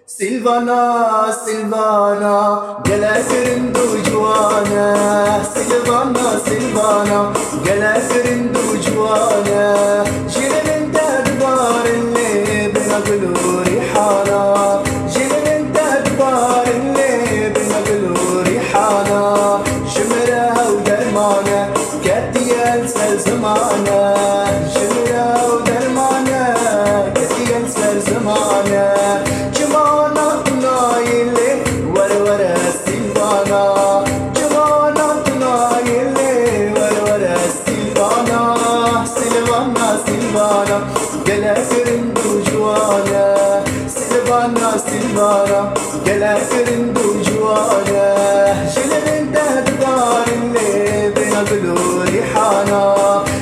سيلفانا سيلفانا قلا كرندو جوانا سيلفانا سيلفانا قلا كرندو جوانا جيل من تدبار اللي بنقلو ريحانا جيل من تدبار اللي بنقلو ريحانا شمرها ودرمانا كاتي انسى زمانا شمرها ودرمانا كاتي انسى زمانا سيلفانا قلا كرندو جوانا سيلفانا سيلفانا قلا كرندو جوانا جيل من تدبار اللي بنقلو ريحانا